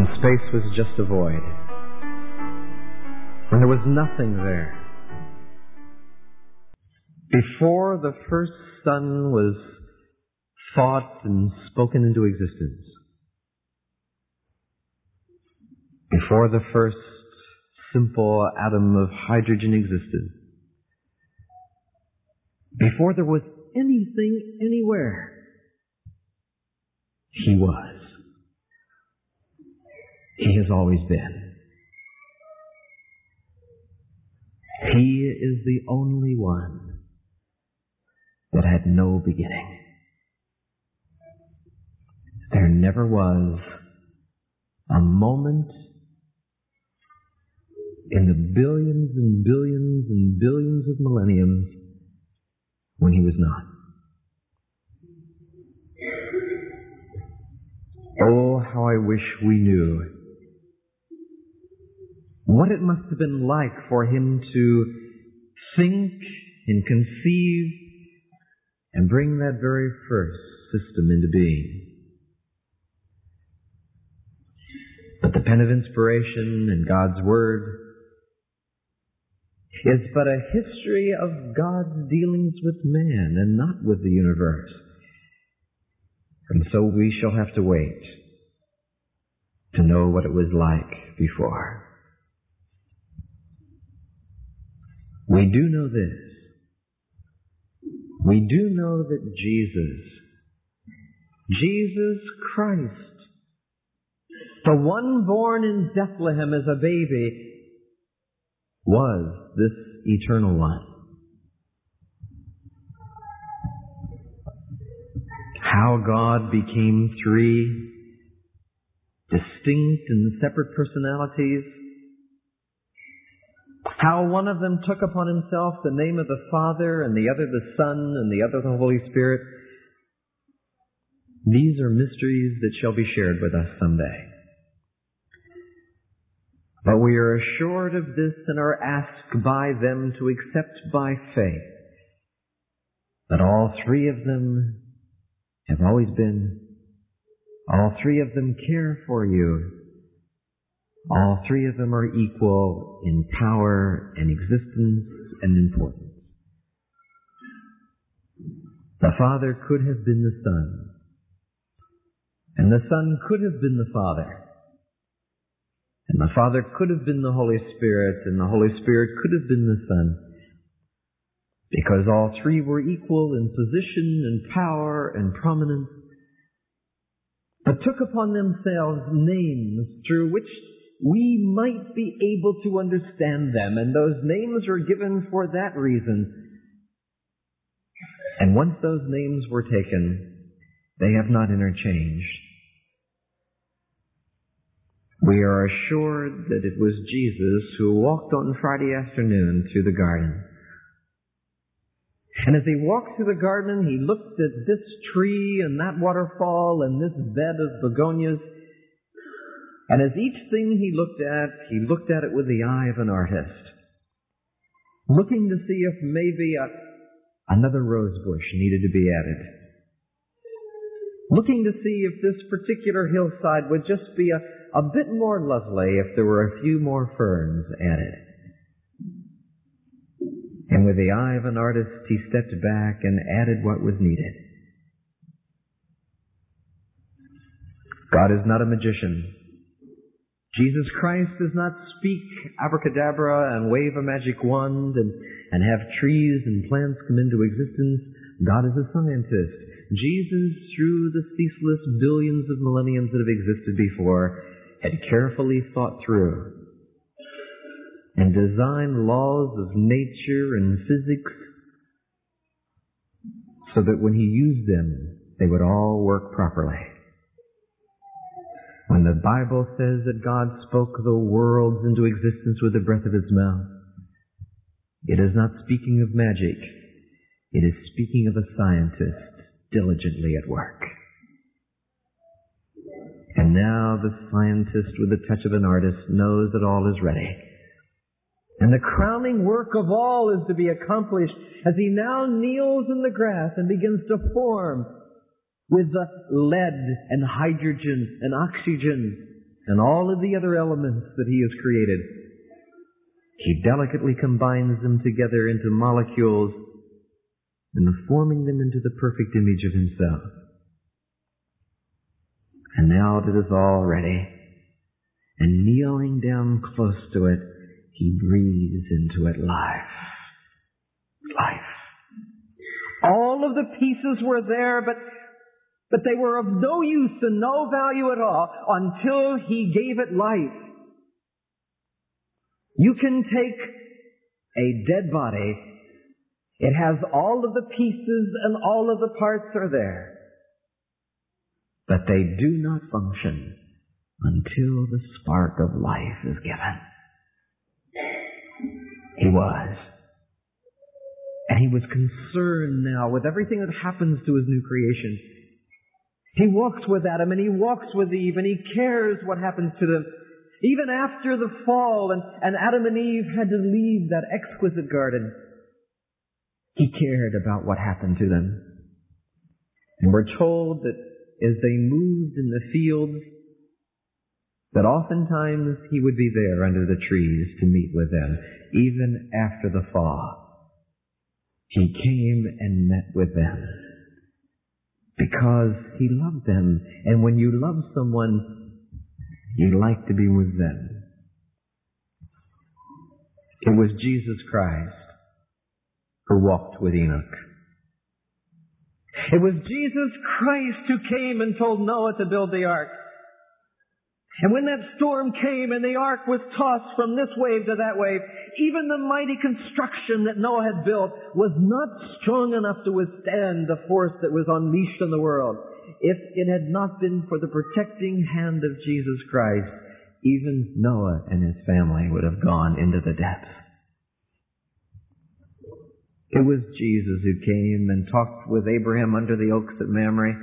when space was just a void, when there was nothing there. Before the first sun was thought and spoken into existence, before the first simple atom of hydrogen existed, before there was anything anywhere, He was. He has always been. He is the only one that had no beginning. There never was a moment in the billions and billions and billions of millenniums when He was not. Oh, how I wish we knew what it must have been like for Him to think and conceive and bring that very first system into being. But the pen of inspiration and God's Word is but a history of God's dealings with man and not with the universe. And so we shall have to wait to know what it was like before. We do know this. We do know that Jesus Christ, the one born in Bethlehem as a baby, was this eternal one. How God became three distinct and separate personalities. How one of them took upon Himself the name of the Father, and the other the Son, and the other the Holy Spirit. These are mysteries that shall be shared with us someday. But we are assured of this and are asked by them to accept by faith that all three of them have always been. All three of them care for you. All three of them are equal in power and existence and importance. The Father could have been the Son, and the Son could have been the Father, and the Father could have been the Holy Spirit, and the Holy Spirit could have been the Son, because all three were equal in position and power and prominence, but took upon themselves names through which we might be able to understand them, and those names were given for that reason. And once those names were taken, they have not interchanged. We are assured that it was Jesus who walked on Friday afternoon through the garden. And as He walked through the garden, He looked at this tree and that waterfall and this bed of begonias. And as each thing He looked at it with the eye of an artist, looking to see if maybe another rose bush needed to be added, looking to see if this particular hillside would just be a bit more lovely if there were a few more ferns added. And with the eye of an artist, He stepped back and added what was needed. God is not a magician. Jesus Christ does not speak abracadabra and wave a magic wand and have trees and plants come into existence. God is a scientist. Jesus, through the ceaseless billions of millenniums that have existed before, had carefully thought through and designed laws of nature and physics so that when He used them, they would all work properly. When the Bible says that God spoke the worlds into existence with the breath of His mouth, it is not speaking of magic. It is speaking of a scientist diligently at work. And now the scientist, with the touch of an artist, knows that all is ready. And the crowning work of all is to be accomplished as he now kneels in the grass and begins to form with the lead and hydrogen and oxygen and all of the other elements that He has created, He delicately combines them together into molecules and forming them into the perfect image of Himself. And now that it's all ready, and kneeling down close to it, He breathes into it life. Life. All of the pieces were there, but they were of no use and no value at all until He gave it life. You can take a dead body. It has all of the pieces and all of the parts are there. But they do not function until the spark of life is given. He was. And He was concerned now with everything that happens to His new creation. He walks with Adam and He walks with Eve and He cares what happens to them. Even after the fall and Adam and Eve had to leave that exquisite garden, He cared about what happened to them. And we're told that as they moved in the fields, that oftentimes He would be there under the trees to meet with them, even after the fall. He came and met with them because He loved them. And when you love someone, you like to be with them. It was Jesus Christ who walked with Enoch. It was Jesus Christ who came and told Noah to build the ark. And when that storm came and the ark was tossed from this wave to that wave, even the mighty construction that Noah had built was not strong enough to withstand the force that was unleashed on the world. If it had not been for the protecting hand of Jesus Christ, even Noah and his family would have gone into the depths. It was Jesus who came and talked with Abraham under the oaks at Mamre.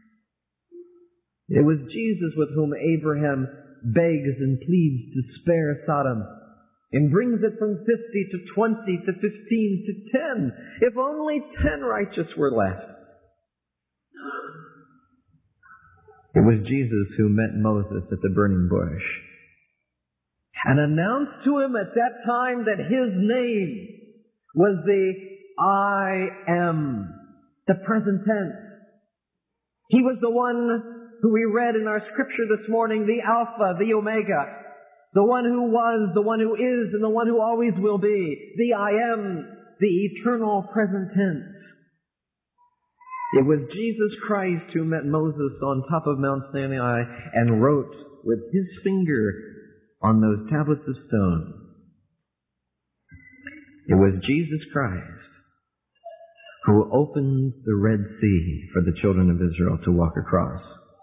It was Jesus with whom Abraham begs and pleads to spare Sodom and brings it from 50 to 20 to 15 to 10. If only 10 righteous were left. It was Jesus who met Moses at the burning bush and announced to him at that time that his name was the I am, the present tense. He was the one who we read in our scripture this morning, the Alpha, the Omega, the one who was, the one who is, and the one who always will be, the I am, the eternal present tense. It was Jesus Christ who met Moses on top of Mount Sinai and wrote with his finger on those tablets of stone. It was Jesus Christ who opened the Red Sea for the children of Israel to walk across.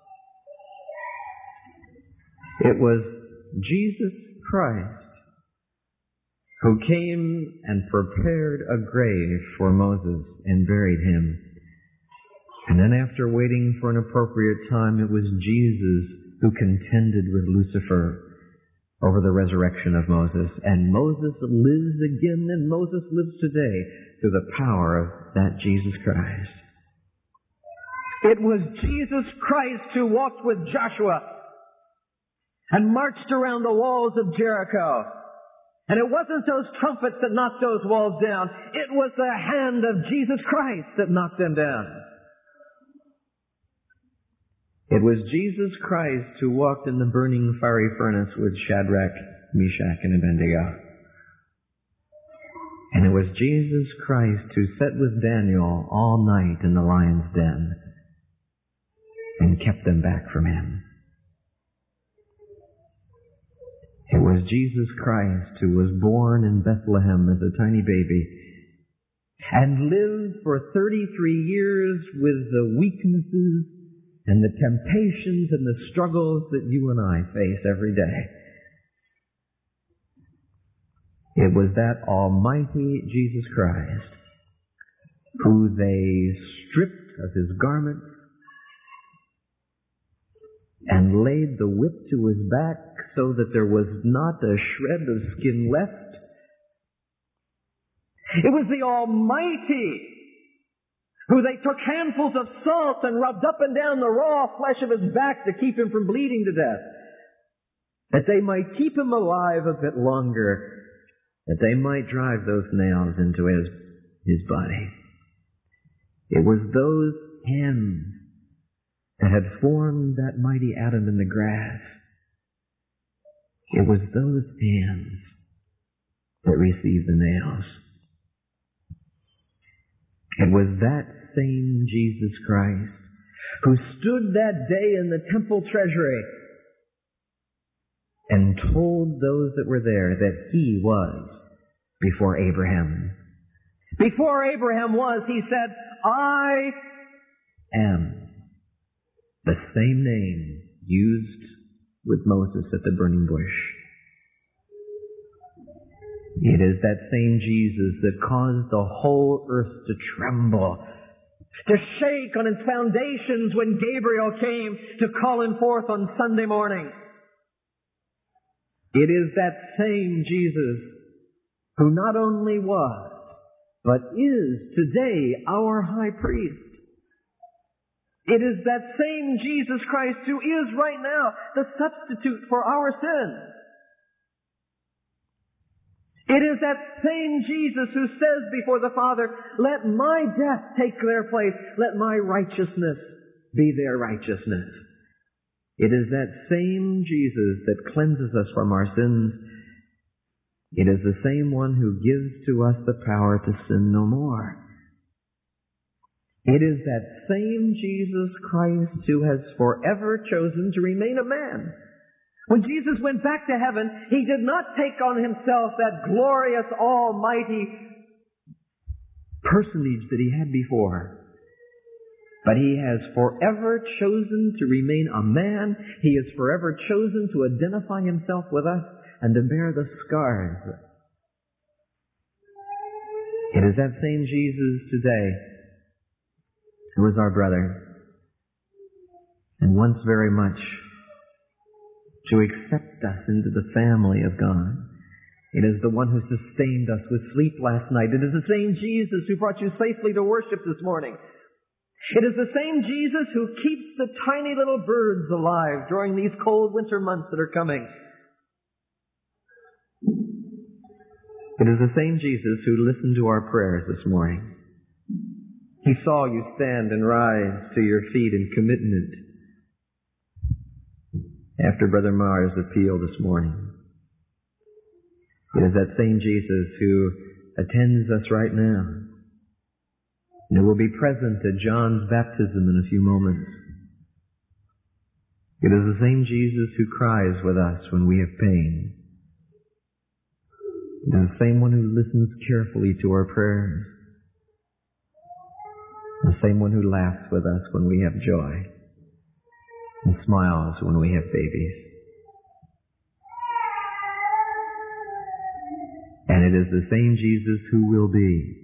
It was Jesus Christ who came and prepared a grave for Moses and buried him. And then after waiting for an appropriate time, it was Jesus who contended with Lucifer over the resurrection of Moses. And Moses lives again, and Moses lives today through the power of that Jesus Christ. It was Jesus Christ who walked with Joshua and marched around the walls of Jericho. And it wasn't those trumpets that knocked those walls down. It was the hand of Jesus Christ that knocked them down. It was Jesus Christ who walked in the burning fiery furnace with Shadrach, Meshach, and Abednego. And it was Jesus Christ who sat with Daniel all night in the lion's den and kept them back from him. It was Jesus Christ who was born in Bethlehem as a tiny baby and lived for 33 years with the weaknesses and the temptations and the struggles that you and I face every day. It was that almighty Jesus Christ who they stripped of his garments and laid the whip to his back so that there was not a shred of skin left. It was the Almighty who they took handfuls of salt and rubbed up and down the raw flesh of his back to keep him from bleeding to death. that they might keep him alive a bit longer, that they might drive those nails into his body. It was those hands that had formed that mighty atom in the grass. It was those hands that received the nails. It was that same Jesus Christ who stood that day in the temple treasury and told those that were there that he was before Abraham. Before Abraham was, he said, I am. The same name used with Moses at the burning bush. It is that same Jesus that caused the whole earth to tremble, to shake on its foundations when Gabriel came to call him forth on Sunday morning. It is that same Jesus who not only was, but is today our high priest. It is that same Jesus Christ who is right now the substitute for our sins. It is that same Jesus who says before the Father, let my death take their place, let my righteousness be their righteousness. It is that same Jesus that cleanses us from our sins. It is the same one who gives to us the power to sin no more. It is that same Jesus Christ who has forever chosen to remain a man. When Jesus went back to heaven, he did not take on himself that glorious, almighty personage that he had before. But he has forever chosen to remain a man. He has forever chosen to identify himself with us and to bear the scars. It is that same Jesus today who is our brother and wants very much to accept us into the family of God. It is the one who sustained us with sleep last night. It is the same Jesus who brought you safely to worship this morning. It is the same Jesus who keeps the tiny little birds alive during these cold winter months that are coming. It is the same Jesus who listened to our prayers this morning. He saw you stand and rise to your feet in commitment after Brother Mars' appeal this morning. It is that same Jesus who attends us right now and who will be present at John's baptism in a few moments. It is the same Jesus who cries with us when we have pain. It is the same one who listens carefully to our prayers. The same one who laughs with us when we have joy and smiles when we have babies. And it is the same Jesus who will be.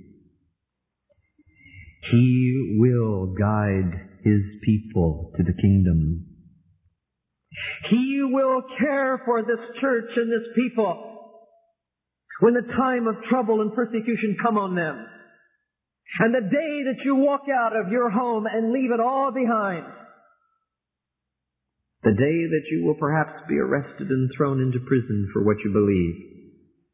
He will guide his people to the kingdom. He will care for this church and this people when the time of trouble and persecution come on them. And the day that you walk out of your home and leave it all behind. The day that you will perhaps be arrested and thrown into prison for what you believe.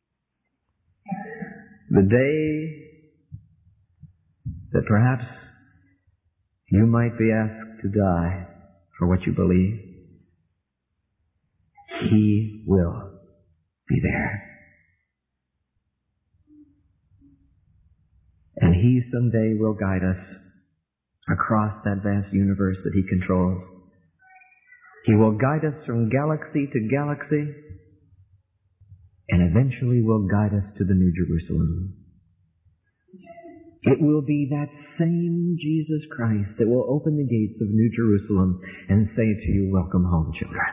The day that perhaps you might be asked to die for what you believe. He will be there. And he someday will guide us across that vast universe that he controls. He will guide us from galaxy to galaxy, and eventually will guide us to the New Jerusalem. It will be that same Jesus Christ that will open the gates of New Jerusalem and say to you, welcome home, children.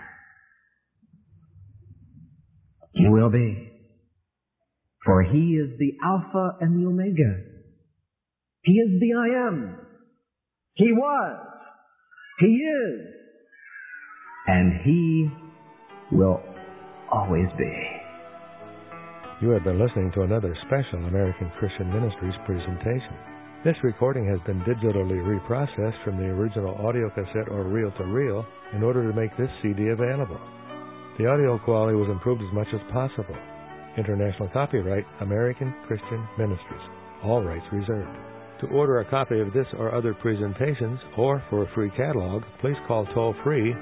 He will be. For he is the Alpha and the Omega. He is the I am. He was. He is. And he will always be. You have been listening to another special American Christian Ministries presentation. This recording has been digitally reprocessed from the original audio cassette or reel-to-reel in order to make this CD available. The audio quality was improved as much as possible. International copyright, American Christian Ministries. All rights reserved. To order a copy of this or other presentations, or for a free catalog, please call toll-free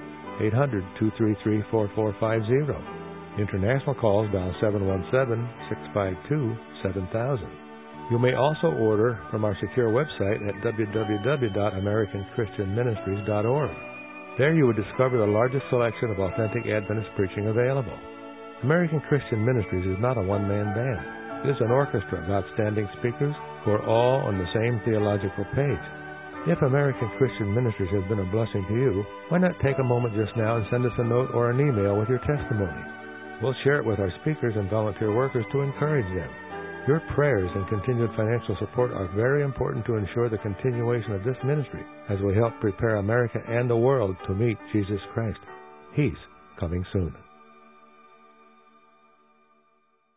800-233-4450. International calls dial 717-652-7000. You may also order from our secure website at www.americanchristianministries.org. There you would discover the largest selection of authentic Adventist preaching available. American Christian Ministries is not a one-man band. It is an orchestra of outstanding speakers who are all on the same theological page. If American Christian Ministries has been a blessing to you, why not take a moment just now and send us a note or an email with your testimony? We'll share it with our speakers and volunteer workers to encourage them. Your prayers and continued financial support are very important to ensure the continuation of this ministry as we help prepare America and the world to meet Jesus Christ. He's coming soon.